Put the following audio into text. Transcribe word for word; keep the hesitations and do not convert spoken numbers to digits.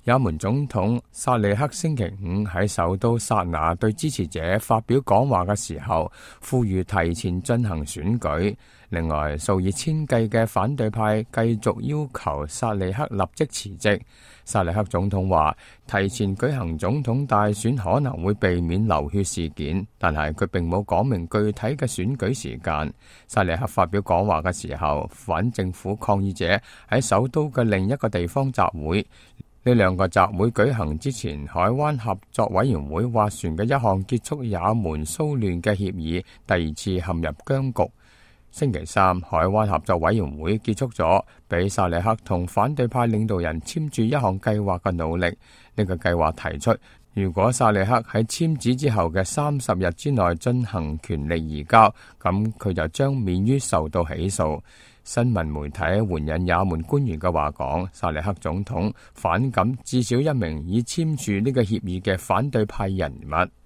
也門總統薩利克星期五喺首都薩那對支持者發表講話嘅時候，呼籲提前進行選舉。另外，數以千計嘅反對派繼續要求薩利克立即辭職。薩利克總統話，提前舉行總統大選可能會避免流血事件，但係佢並冇講明具體嘅選舉時間。薩利克發表講話嘅時候，反政府抗議者喺首都嘅另一個地方集會。呢兩個集會舉行之前，海灣合作委員會斡旋嘅一項結束也門騷亂嘅協議第二次陷入僵局。星期三，海灣合作委員會結束咗俾薩利克同反對派領導人簽署一項計劃嘅努力。呢個計劃提出，如果薩利克喺簽字之後嘅三十日之內進行權力移交，咁佢就將免於受到起訴。新聞媒體援引也門官員嘅話講，薩利克總統反感至少一名已簽署呢個協議嘅反對派人物。